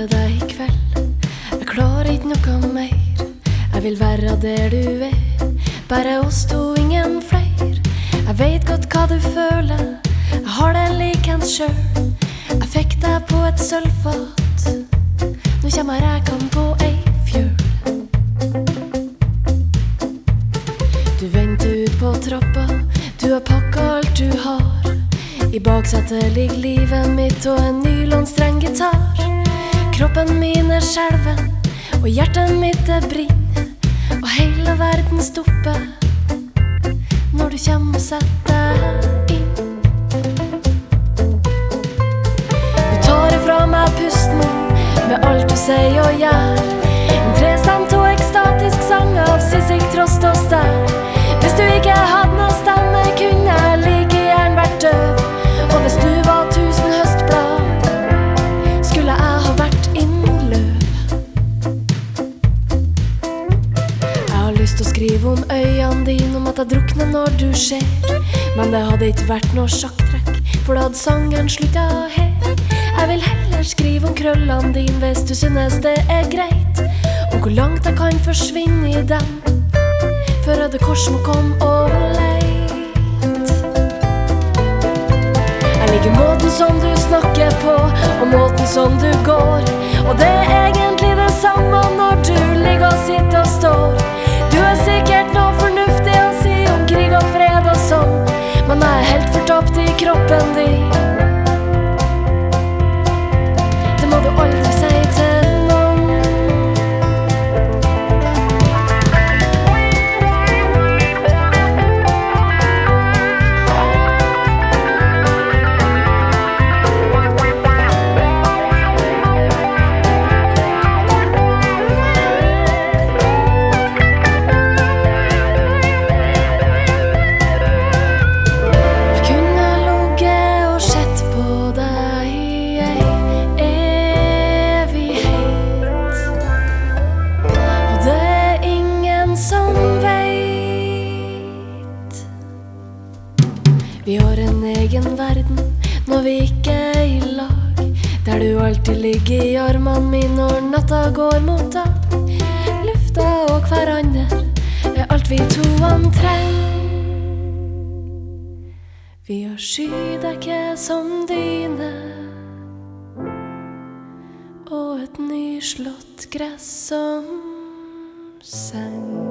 med deg I kveld. Jeg klarer ikke noe mer. Jeg vil være der du bare oss to, ingen flere. Jeg vet godt hva du føler, jeg har det likens selv. Jeg fikk deg på et sølvfat, nå kommer rekene på ei fjøl. Du venter ut på trappa, du har pakket alt du har. I baksetet ligger livet mitt og en nylonstreng gitar. Kroppen min skjelven, og hjertet mitt brinner. Og hele verden stopper når du kommer og setter deg inn. Du tar ifra meg pusten med alt du sier og gjør. En trestemt og ekstatisk sang av Sissik, Trost og Stær. Hvis du ikke hadde noe stemme, kunne jeg like gjerne vært døv. Og hvis du var 1000 høstblad, skulle jeg ha vært innløv. Jeg har lyst til å skrive om øynene dine, om at jeg drukner når du ser. Men det hadde ikke vært noe sjakktrekk, for da hadde sangen sluttet her. Jeg vil heller skrive om krøllene dine hvis du synes det greit. Om hvor langt jeg kan forsvinne I dem, før Røde Kors må komme og leit. Jeg liker måten som du snakker på, og måten som du går. Og det egentlig det samme når du ligger og sitter og står. Du sikkert noe fornuftig å si om krig og fred og sånn, men jeg helt fortapt I kroppen din. Det må du aldri si til noen. Vi har en egen verden når vi ikke I lag, der du alltid ligger I armene mine når natta går mot dag. Lufta og hverandre alt vi to trenger. Vi har skydekke som dyne og et nyslått gress som seng.